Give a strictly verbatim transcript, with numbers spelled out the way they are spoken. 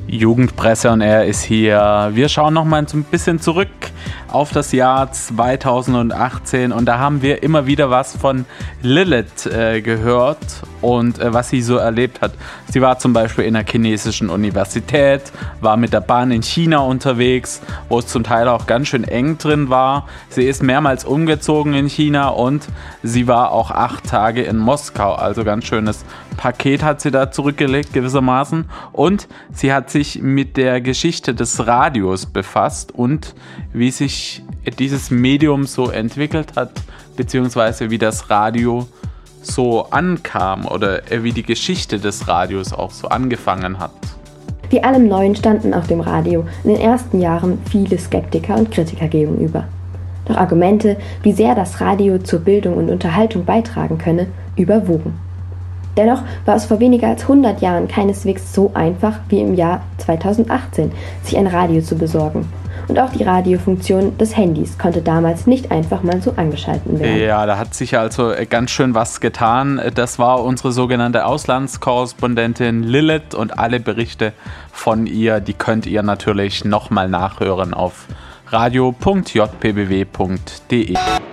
Jugendpresse und er ist hier. Wir schauen nochmal so ein bisschen zurück auf das Jahr zweitausendachtzehn und da haben wir immer wieder was von Lilith äh, gehört und äh, was sie so erlebt hat. Sie war zum Beispiel in der chinesischen Universität, war mit der Bahn in China unterwegs, wo es zum Teil auch ganz schön eng drin war. Sie ist mehrmals umgezogen in China und sie war auch acht Tage in Moskau, also ganz schönes Paket hat sie da zurückgelegt gewissermaßen und sie hat sich mit der Geschichte des Radios befasst und wie sich dieses Medium so entwickelt hat, beziehungsweise wie das Radio so ankam oder wie die Geschichte des Radios auch so angefangen hat. Wie allem Neuen standen auch dem Radio in den ersten Jahren viele Skeptiker und Kritiker gegenüber. Doch Argumente, wie sehr das Radio zur Bildung und Unterhaltung beitragen könne, überwogen. Dennoch war es vor weniger als hundert Jahren keineswegs so einfach wie im Jahr zweitausendachtzehn, sich ein Radio zu besorgen. Und auch die Radiofunktion des Handys konnte damals nicht einfach mal so angeschalten werden. Ja, da hat sich also ganz schön was getan. Das war unsere sogenannte Auslandskorrespondentin Lilith und alle Berichte von ihr, die könnt ihr natürlich nochmal nachhören auf radio punkt j p b w punkt d e.